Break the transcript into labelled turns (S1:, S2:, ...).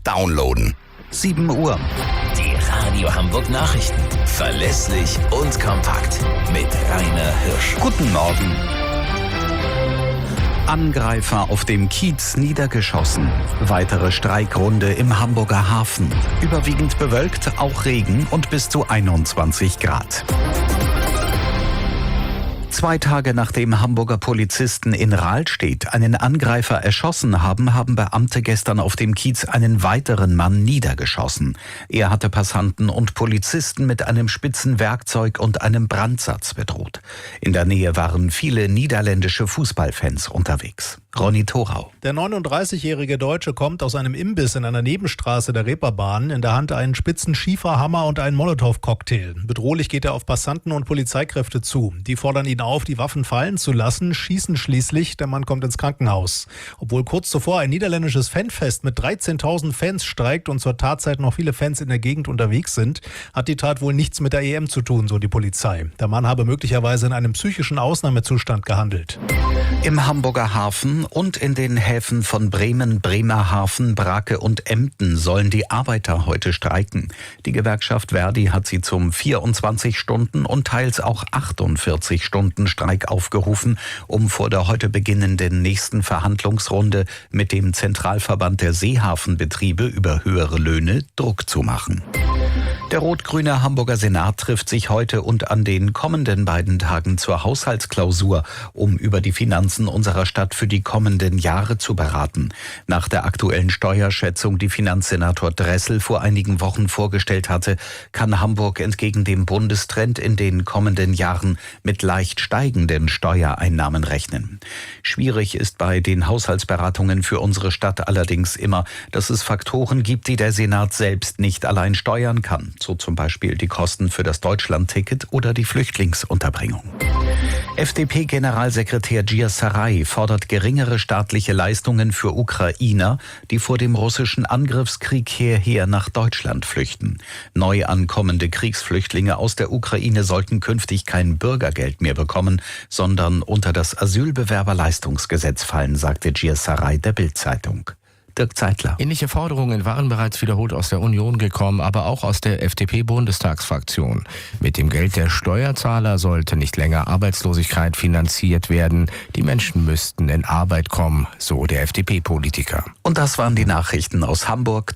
S1: downloaden. 7 Uhr.
S2: Die Radio Hamburg Nachrichten. Verlässlich und kompakt. Mit Rainer Hirsch.
S1: Guten Morgen. Angreifer auf dem Kiez niedergeschossen. Weitere Streikrunde im Hamburger Hafen. Überwiegend bewölkt, auch Regen und bis zu 21 Grad. 2 Tage nachdem Hamburger Polizisten in Rahlstedt einen Angreifer erschossen haben, haben Beamte gestern auf dem Kiez einen weiteren Mann niedergeschossen. Er hatte Passanten und Polizisten mit einem spitzen Werkzeug und einem Brandsatz bedroht. In der Nähe waren viele niederländische Fußballfans unterwegs. Ronny Thorau.
S3: Der 39-jährige Deutsche kommt aus einem Imbiss in einer Nebenstraße der Reeperbahn, in der Hand einen spitzen Schieferhammer und einen Molotow-Cocktail. Bedrohlich geht er auf Passanten und Polizeikräfte zu. Die fordern ihn auf, die Waffen fallen zu lassen, schießen schließlich, der Mann kommt ins Krankenhaus. Obwohl kurz zuvor ein niederländisches Fanfest mit 13.000 Fans streikt und zur Tatzeit noch viele Fans in der Gegend unterwegs sind, hat die Tat wohl nichts mit der EM zu tun, so die Polizei. Der Mann habe möglicherweise in einem psychischen Ausnahmezustand gehandelt.
S1: Im Hamburger Hafen und in den Häfen von Bremen, Bremerhaven, Brake und Emden sollen die Arbeiter heute streiken. Die Gewerkschaft Verdi hat sie zum 24-Stunden- und teils auch 48-Stunden-Streik aufgerufen, um vor der heute beginnenden nächsten Verhandlungsrunde mit dem Zentralverband der Seehafenbetriebe über höhere Löhne Druck zu machen. Der rot-grüne Hamburger Senat trifft sich heute und an den kommenden beiden Tagen zur Haushaltsklausur, um über die Finanzen unserer Stadt für die kommenden Jahre zu beraten. Nach der aktuellen Steuerschätzung, die Finanzsenator Dressel vor einigen Wochen vorgestellt hatte, kann Hamburg entgegen dem Bundestrend in den kommenden Jahren mit leicht steigenden Steuereinnahmen rechnen. Schwierig ist bei den Haushaltsberatungen für unsere Stadt allerdings immer, dass es Faktoren gibt, die der Senat selbst nicht allein steuern kann. So zum Beispiel die Kosten für das Deutschlandticket oder die Flüchtlingsunterbringung. FDP-Generalsekretär Gia Sarai fordert geringere staatliche Leistungen für Ukrainer, die vor dem russischen Angriffskrieg hierher nach Deutschland flüchten. Neu ankommende Kriegsflüchtlinge aus der Ukraine sollten künftig kein Bürgergeld mehr bekommen, sondern unter das Asylbewerberleistungsgesetz fallen, sagte Gia Sarai der Bild-Zeitung. Dirk Zeitler.
S4: Ähnliche Forderungen waren bereits wiederholt aus der Union gekommen, aber auch aus der FDP-Bundestagsfraktion. Mit dem Geld der Steuerzahler sollte nicht länger Arbeitslosigkeit finanziert werden. Die Menschen müssten in Arbeit kommen, so der FDP-Politiker.
S1: Und das waren die Nachrichten aus Hamburg.